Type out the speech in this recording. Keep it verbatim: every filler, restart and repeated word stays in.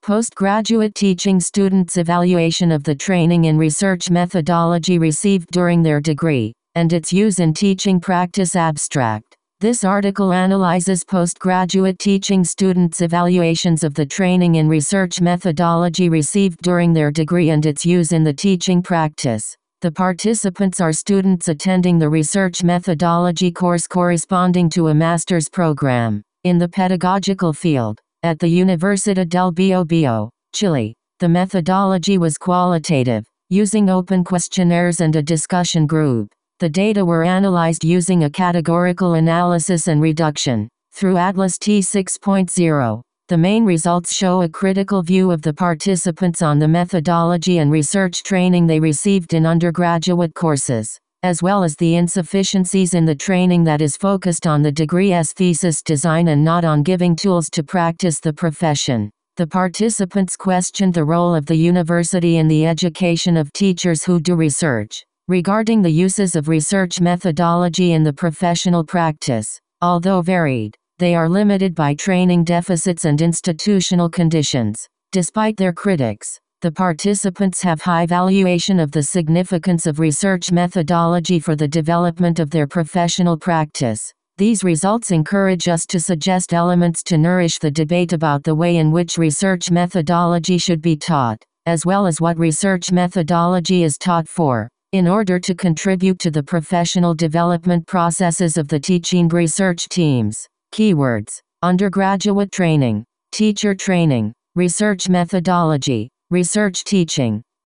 Postgraduate teaching students' evaluation of the training and research methodology received during their degree, and its use in teaching practice. Abstract. This article analyzes postgraduate teaching students' evaluations of the training and research methodology received during their degree and its use in the teaching practice. The participants are students attending the research methodology course corresponding to a master's program in the pedagogical field at the Universidad del Biobío, Chile. The methodology was qualitative, using open questionnaires and a discussion group. The data were analyzed using a categorical analysis and reduction through Atlas T six point oh. The main results show a critical view of the participants on the methodology and research training they received in undergraduate courses, as well as the insufficiencies in the training that is focused on the degree's thesis design and not on giving tools to practice the profession. The participants questioned the role of the university in the education of teachers who do research. Regarding the uses of research methodology in the professional practice, although varied, they are limited by training deficits and institutional conditions. Despite their critics, the participants have high valuation of the significance of research methodology for the development of their professional practice. These results encourage us to suggest elements to nourish the debate about the way in which research methodology should be taught, as well as what research methodology is taught for, in order to contribute to the professional development processes of the teaching research teams. Keywords: undergraduate training, teacher training, research methodology, research teaching.